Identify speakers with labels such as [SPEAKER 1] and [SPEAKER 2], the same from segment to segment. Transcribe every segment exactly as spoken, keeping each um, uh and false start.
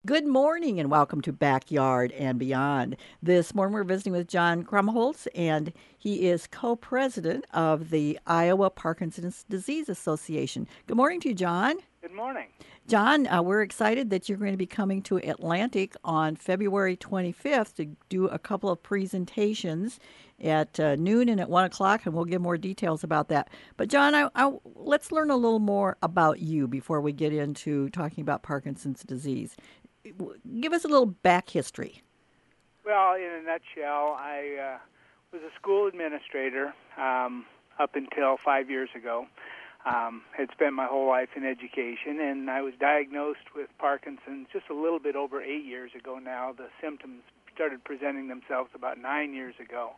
[SPEAKER 1] Good morning and welcome to Backyard and Beyond. This morning we're visiting with John Krumholz, and he is co-president of the Iowa Parkinson's Disease Association. Good morning to you, John.
[SPEAKER 2] Good morning.
[SPEAKER 1] John, uh, we're excited that you're going to be coming to Atlantic on February twenty-fifth to do a couple of presentations at uh, noon and at one o'clock, and we'll give more details about that. But, John, I, I, let's learn a little more about you before we get into talking about Parkinson's disease. Give us a little back history.
[SPEAKER 2] Well, in a nutshell, I uh, was a school administrator um, up until five years ago. Um, had spent my whole life in education, and I was diagnosed with Parkinson's just a little bit over eight years ago now. The symptoms started presenting themselves about nine years ago.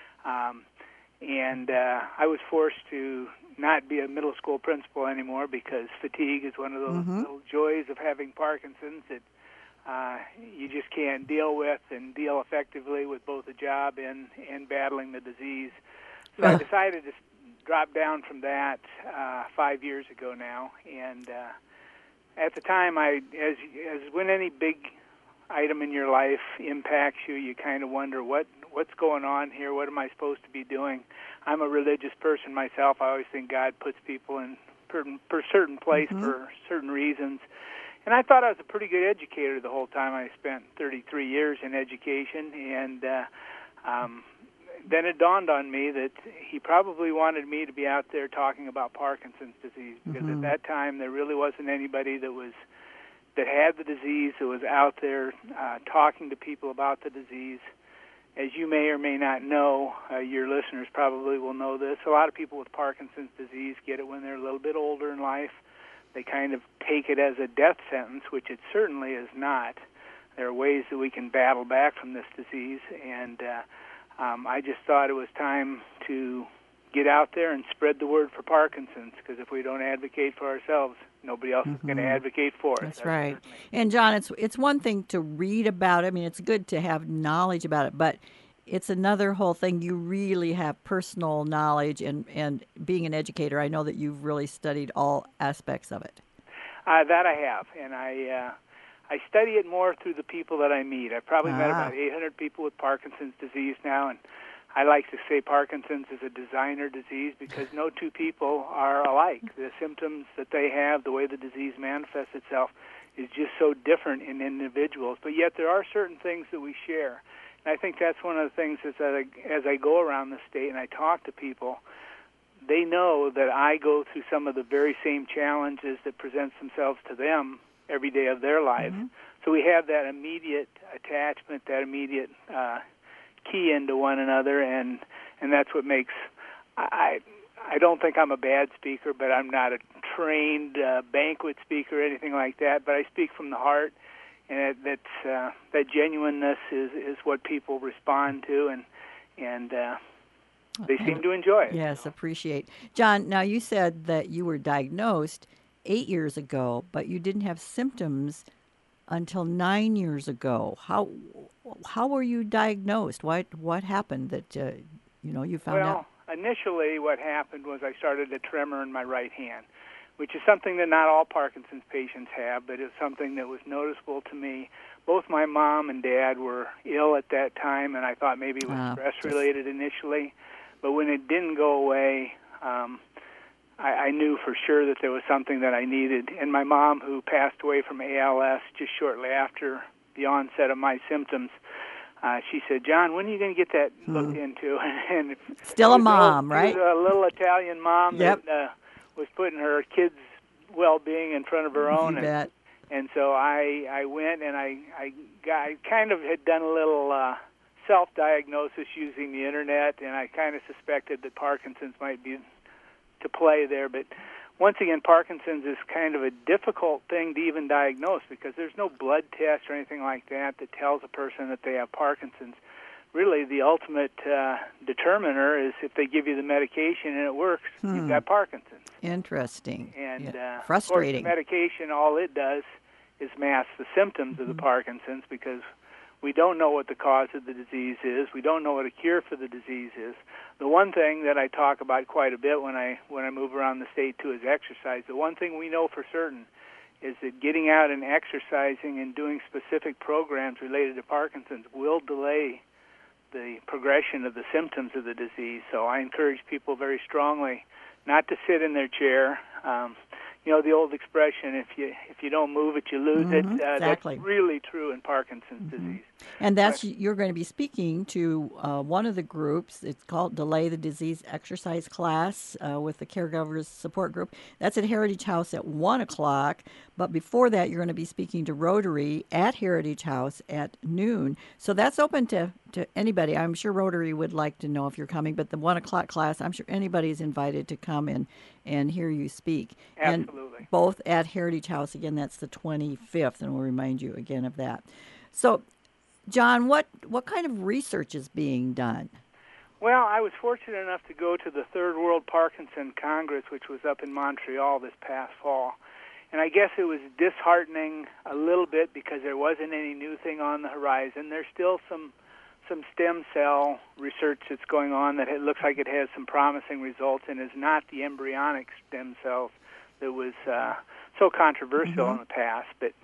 [SPEAKER 2] Um, and uh, I was forced to not be a middle school principal anymore because fatigue is one of those mm-hmm. little joys of having Parkinson's that Uh, you just can't deal with and deal effectively with both the job and, and battling the disease. So I decided to drop down from that uh, five years ago now. And uh, at the time, I, as as when any big item in your life impacts you, you kind of wonder what what's going on here. What am I supposed to be doing? I'm a religious person myself. I always think God puts people in per, per certain place mm-hmm. for certain reasons. And I thought I was a pretty good educator the whole time. I spent thirty-three years in education, and uh, um, then it dawned on me that he probably wanted me to be out there talking about Parkinson's disease, because mm-hmm. at that time there really wasn't anybody that was that had the disease that was out there uh, talking to people about the disease. As you may or may not know, uh, your listeners probably will know this, a lot of people with Parkinson's disease get it when they're a little bit older in life. They kind of take it as a death sentence, which it certainly is not. There are ways that we can battle back from this disease, and uh, um, I just thought it was time to get out there and spread the word for Parkinson's, because if we don't advocate for ourselves, nobody else mm-hmm. is going to advocate for us.
[SPEAKER 1] That's, That's right. Certainly. And, John, it's it's one thing to read about it. I mean, it's good to have knowledge about it, but it's another whole thing. You really have personal knowledge, and, and being an educator, I know that you've really studied all aspects of it.
[SPEAKER 2] Uh, that I have, and I uh, I study it more through the people that I meet. I've probably ah. met about eight hundred people with Parkinson's disease now, and I like to say Parkinson's is a designer disease because no two people are alike. The symptoms that they have, the way the disease manifests itself, is just so different in individuals, but yet there are certain things that we share. And I think that's one of the things is that I, as I go around the state and I talk to people, they know that I go through some of the very same challenges that present themselves to them every day of their lives. Mm-hmm. So we have that immediate attachment, that immediate uh, key into one another, and and that's what makes I I don't think I'm a bad speaker, but I'm not a trained uh, banquet speaker or anything like that. But I speak from the heart. And that uh, that genuineness is, is what people respond to, and and uh, they seem to enjoy it.
[SPEAKER 1] Yes, you know? Appreciate. John, now you said that you were diagnosed eight years ago, but you didn't have symptoms until nine years ago. How how were you diagnosed? What what happened that uh, you know you found
[SPEAKER 2] well,
[SPEAKER 1] out?
[SPEAKER 2] Well, initially, what happened was I started a tremor in my right hand, which is something that not all Parkinson's patients have, but it's something that was noticeable to me. Both my mom and dad were ill at that time, and I thought maybe it was uh, stress-related initially. But when it didn't go away, um, I, I knew for sure that there was something that I needed. And my mom, who passed away from A L S just shortly after the onset of my symptoms, uh, she said, "John, when are you going to get that hmm. looked into?" and
[SPEAKER 1] Still a mom,
[SPEAKER 2] little,
[SPEAKER 1] right?
[SPEAKER 2] A little Italian mom
[SPEAKER 1] yep.
[SPEAKER 2] that uh, was putting her kids' well-being in front of her own,
[SPEAKER 1] you bet.
[SPEAKER 2] and, and so I I went and I I, got, I kind of had done a little uh, self-diagnosis using the internet, and I kind of suspected that Parkinson's might be to play there. But once again, Parkinson's is kind of a difficult thing to even diagnose because there's no blood test or anything like that that tells a person that they have Parkinson's. Really, the ultimate uh, determiner is if they give you the medication and it works, hmm. you've got Parkinson's.
[SPEAKER 1] Interesting.
[SPEAKER 2] And
[SPEAKER 1] yeah.
[SPEAKER 2] uh,
[SPEAKER 1] frustrating.
[SPEAKER 2] Of course, the medication, all it does is mask the symptoms mm-hmm. of the Parkinson's because we don't know what the cause of the disease is. We don't know what a cure for the disease is. The one thing that I talk about quite a bit when I when I move around the state too is exercise. The one thing we know for certain is that getting out and exercising and doing specific programs related to Parkinson's will delay the progression of the symptoms of the disease. So I encourage people very strongly not to sit in their chair. Um, you know the old expression, if you if you don't move it, you lose
[SPEAKER 1] Mm-hmm,
[SPEAKER 2] it. Uh,
[SPEAKER 1] exactly.
[SPEAKER 2] That's really true in Parkinson's
[SPEAKER 1] Mm-hmm.
[SPEAKER 2] disease.
[SPEAKER 1] And that's you're going to be speaking to uh, one of the groups. It's called Delay the Disease Exercise Class uh, with the Caregivers Support Group. That's at Heritage House at one o'clock. But before that, you're going to be speaking to Rotary at Heritage House at noon. So that's open to, to anybody. I'm sure Rotary would like to know if you're coming, but the one o'clock class, I'm sure anybody's invited to come and, and hear you speak.
[SPEAKER 2] Absolutely.
[SPEAKER 1] And both at Heritage House. Again, that's the twenty-fifth, and we'll remind you again of that. So, John, what, what kind of research is being done?
[SPEAKER 2] Well, I was fortunate enough to go to the Third World Parkinson Congress, which was up in Montreal this past fall. And I guess it was disheartening a little bit because there wasn't any new thing on the horizon. There's still some some stem cell research that's going on that it looks like it has some promising results and is not the embryonic stem cells that was uh, so controversial
[SPEAKER 1] Mm-hmm.
[SPEAKER 2] in the past. But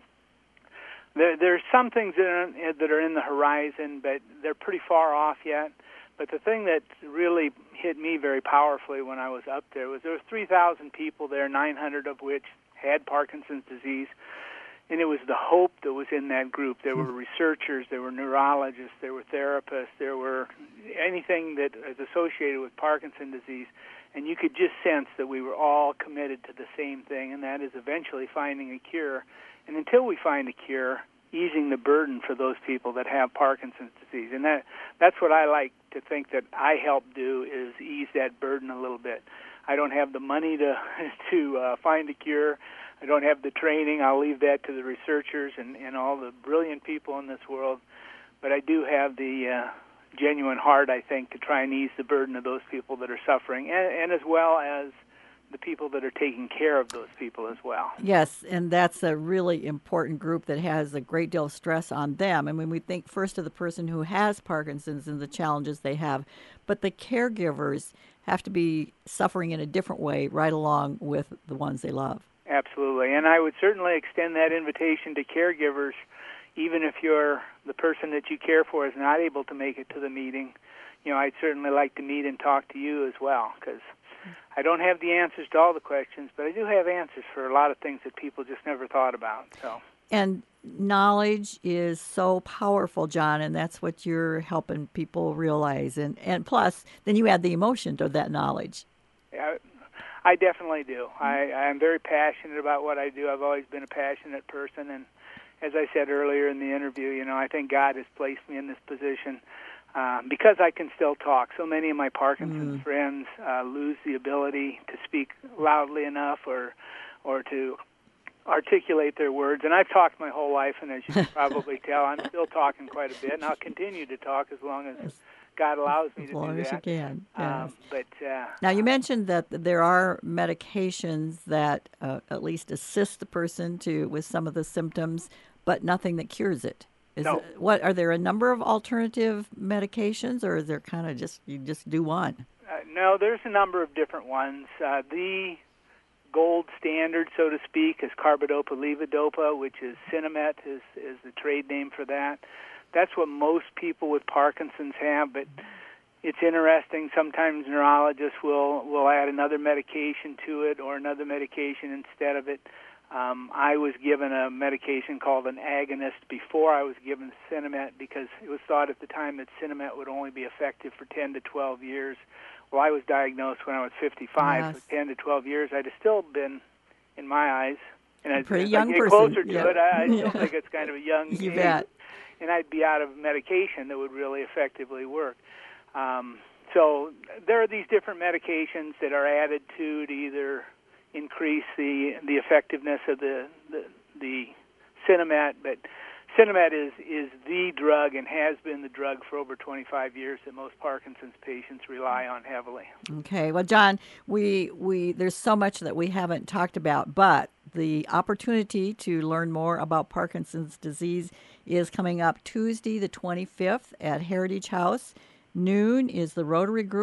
[SPEAKER 2] there, there's some things that are, that are in the horizon, but they're pretty far off yet. But the thing that really hit me very powerfully when I was up there was there were three thousand people there, nine hundred of which had Parkinson's disease, and it was the hope that was in that group. There were researchers, there were neurologists, there were therapists, there were anything that is associated with Parkinson's disease, and you could just sense that we were all committed to the same thing, and that is eventually finding a cure. And until we find a cure, easing the burden for those people that have Parkinson's disease. And that that's what I like to think that I help do, is ease that burden a little bit. I don't have the money to to uh, find a cure. I don't have the training. I'll leave that to the researchers and, and all the brilliant people in this world. But I do have the uh, genuine heart, I think, to try and ease the burden of those people that are suffering, and, and as well as the people that are taking care of those people as well.
[SPEAKER 1] Yes, and that's a really important group that has a great deal of stress on them. And when we think first of the person who has Parkinson's and the challenges they have, but the caregivers have to be suffering in a different way right along with the ones they love.
[SPEAKER 2] Absolutely, and I would certainly extend that invitation to caregivers, even if you're the person that you care for is not able to make it to the meeting. You know, I'd certainly like to meet and talk to you as well, because I don't have the answers to all the questions, but I do have answers for a lot of things that people just never thought about. So,
[SPEAKER 1] and knowledge is so powerful, John, and that's what you're helping people realize. And, and plus, then you add the emotion to that knowledge.
[SPEAKER 2] yeah, I definitely do. I, I'm very passionate about what I do. I've always been a passionate person, and as I said earlier in the interview, you know, I think God has placed me in this position Um, because I can still talk. So many of my Parkinson's mm. friends uh, lose the ability to speak loudly enough or or to articulate their words. And I've talked my whole life, and as you can probably tell, I'm still talking quite a bit, and I'll continue to talk as long as God allows me
[SPEAKER 1] as
[SPEAKER 2] to do that.
[SPEAKER 1] As long as you can, yes.
[SPEAKER 2] Um, but, uh,
[SPEAKER 1] now, you mentioned that there are medications that uh, at least assist the person to with some of the symptoms, but nothing that cures it. Is
[SPEAKER 2] no.
[SPEAKER 1] it, what are there a number of alternative medications, or is there kind of just you just do one?
[SPEAKER 2] Uh, no, there's a number of different ones. Uh, the gold standard, so to speak, is carbidopa levodopa, which is Sinemet is is the trade name for that. That's what most people with Parkinson's have, but it's interesting. Sometimes neurologists will will add another medication to it or another medication instead of it. Um, I was given a medication called an agonist before I was given Sinemet because it was thought at the time that Sinemet would only be effective for ten to twelve years. Well, I was diagnosed when I was fifty-five,
[SPEAKER 1] yes.
[SPEAKER 2] so ten to twelve years. I'd have still been, in my eyes, and
[SPEAKER 1] a pretty
[SPEAKER 2] as
[SPEAKER 1] young
[SPEAKER 2] I get
[SPEAKER 1] person.
[SPEAKER 2] closer to
[SPEAKER 1] yeah.
[SPEAKER 2] it, I, I still
[SPEAKER 1] yeah.
[SPEAKER 2] think it's kind of a young
[SPEAKER 1] you
[SPEAKER 2] age.
[SPEAKER 1] Bet.
[SPEAKER 2] And I'd be out of medication that would really effectively work. Um, so there are these different medications that are added to to either increase the the effectiveness of the the, the Sinemet, but Sinemet is is the drug and has been the drug for over twenty-five years that most Parkinson's patients rely on heavily.
[SPEAKER 1] Okay, well, John, we we there's so much that we haven't talked about, but the opportunity to learn more about Parkinson's disease is coming up Tuesday, the twenty-fifth, at Heritage House. Noon is the Rotary Group.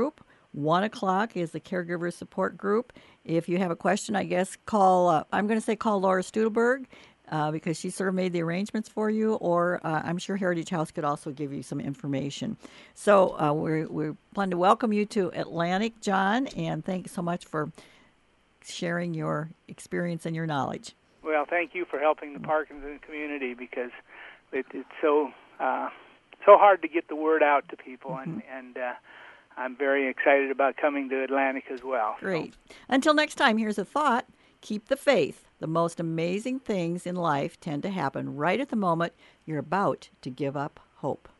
[SPEAKER 1] one o'clock is the caregiver support group. If you have a question, I guess call, uh, I'm going to say call Laura Studelberg uh, because she sort of made the arrangements for you, or uh, I'm sure Heritage House could also give you some information. So uh, we're, we plan to welcome you to Atlantic, John, and thanks so much for sharing your experience and your knowledge.
[SPEAKER 2] Well, thank you for helping the Parkinson community, because it, it's so uh, so hard to get the word out to people, mm-hmm. and, and uh, I'm very excited about coming to Atlantic as well.
[SPEAKER 1] Great. So. Until next time, here's a thought. Keep the faith. The most amazing things in life tend to happen right at the moment you're about to give up hope.